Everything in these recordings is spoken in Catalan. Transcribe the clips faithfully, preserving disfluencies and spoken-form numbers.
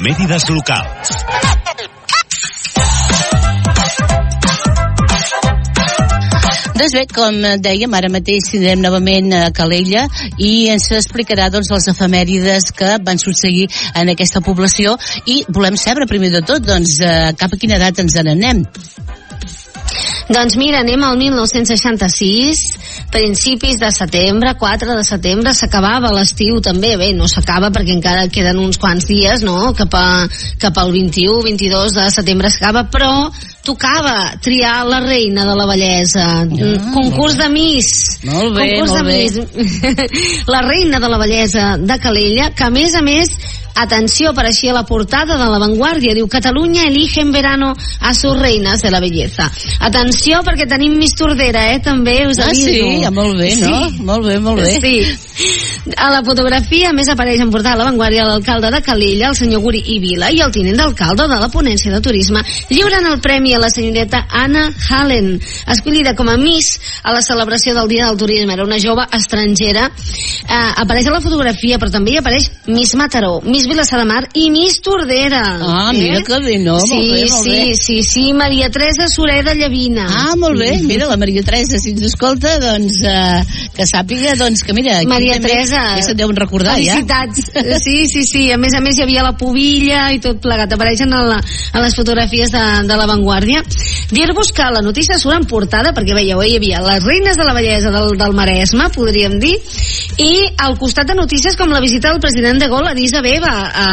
efemèrides locals. Doncs bé, com dèiem, ara mateix tindrem novament a Calella i ens explicarà doncs, les efemèrides que van succeir en aquesta població i volem saber primer de tot doncs, cap a quina edat ens n'anem. Doncs mira, anem al mil nou-cents seixanta-sis, principis de setembre, quatre de setembre, s'acabava l'estiu també, bé, no s'acaba perquè encara queden uns quants dies, no?, cap, a, cap al vint-i-u, vint-i-dos de setembre s'acaba, però tocava triar la reina de la bellesa, ah, concurs de Miss, molt bé, concurs molt de Miss, la reina de la bellesa de Calella, que a més a més, atenció, apareixia a la portada de La Vanguardia, diu Catalunya elige en verano a sus reinas de la belleza. Atenció, perquè tenim Miss Tordera, eh, també, us aviso. Ah, sí? Ja, molt bé, no? Sí. Molt bé, molt bé. Sí. A la fotografia, a més, apareix en portada de La Vanguardia l'alcalde de Calella, el senyor Guri i Vila, i el tinent d'alcalde de la ponència de turisme, lliuren el premi a la senyoreta Anna Hallen, escollida com a Miss a la celebració del Dia del Turisme. Era una jove estrangera. Eh, apareix a la fotografia, però també hi apareix Miss Mataró, Miss Vilassar de Mar i Miss Tordera. Ah, eh? Mira que bé, no? Sí, molt bé, molt sí, bé. sí, sí, Maria Teresa Sureda Llavina. Ah, molt bé, mira, la Maria Teresa, si ens escolta, doncs, eh, que sàpiga, doncs, que mira... Maria Teresa... Ja se'n deuen recordar, felicitats. ja. Sí, sí, sí, a més a més hi havia la pubilla i tot plegat, apareixen a, la, a les fotografies de, de La Vanguardia. Dir-vos que la notícia surt en portada, perquè veieu, hi havia les reines de la bellesa del, del Maresme, podríem dir, i al costat de notícies com la visita del president de Gaulle a Addis Abeba, a,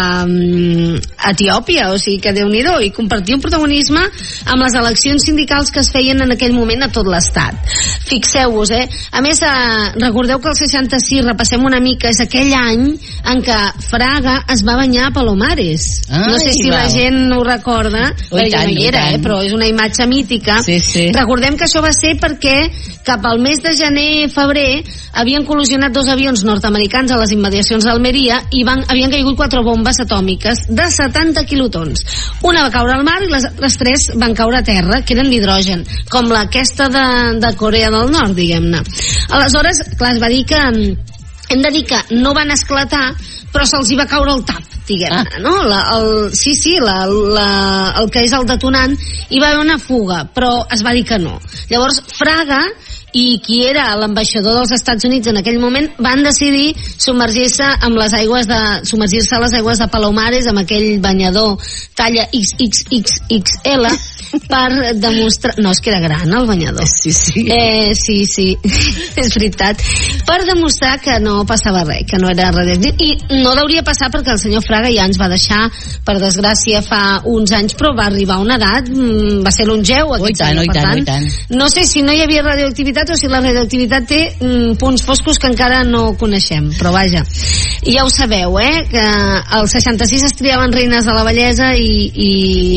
a Etiòpia, o sigui que Déu-n'hi-do, i compartir un protagonisme amb les eleccions sindicals que es feien en aquell moment a tot l'estat. Fixeu-vos, eh? A més, eh, recordeu que el seixanta-sis, repassem una mica, és aquell any en què Fraga es va banyar a Palomares. Ai, no sé si va. La gent ho recorda, ui, perquè tant, no hi era, eh? Però és una imatge mítica. Sí, sí. Recordem que això va ser perquè cap al mes de gener, febrer, havien col·lisionat dos avions nord-americans a les immediacions d'Almeria i van, havien caigut quatre bombes atòmiques de setanta quilotons. Una va caure al mar i les, les tres van caure a terra, que eren d'hidrogen, com aquesta de, de Corea del Nord, diguem-ne. Aleshores, clar, es va dir que hem de dir que no van esclatar, però se'ls hi va caure el tap, diguem-ne, ah. no? La, el, sí, sí, la, la, el que és el detonant, hi va haver una fuga, però es va dir que no. Llavors, Fraga i qui era l'ambaixador dels Estats Units en aquell moment van decidir submergir-se amb les aigües de submergir-se a les aigües de Palomares amb aquell banyador talla X X X X L per demostrar... No, és que era gran el banyador. Sí, sí. Eh, sí, sí, és veritat. Per demostrar que no passava res, que no era radioactiu. I no hauria passar perquè el senyor Fraga ja ens va deixar, per desgràcia, fa uns anys, però va arribar a una edat, va ser longeu aquest oh, tant, senyor. Oh, per tant, tant, oh, tant. No sé si no hi havia radioactivitat o si la radioactivitat té mm, punts foscos que encara no coneixem, però vaja. I ja ho sabeu, eh, que al seixanta-sis es triaven reines de la bellesa i, i,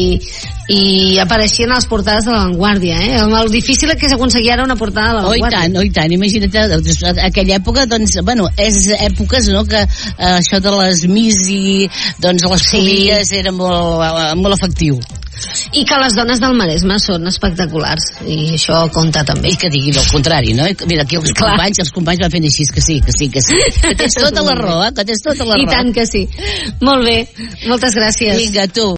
i apareixien a les portades de La Vanguardia, eh? El, el difícil que s'aconseguia era una portada de La Vanguardia. Oh, i tant, oh, i tant. Imagina't, doncs, aquella època, doncs, bueno, és èpoques, no?, que eh, això de les Miss i, doncs, les sí. polies era molt, molt efectiu. I que les dones del Maresme són espectaculars, i això compta també. I que diguin el contrari, no? Mira, aquí els Clar. companys, els companys van fent així, que sí, que sí, que sí. Que tens tota la raó, eh? Que tens tota la raó. I tant que sí. Molt bé, moltes gràcies. Vinga, tu.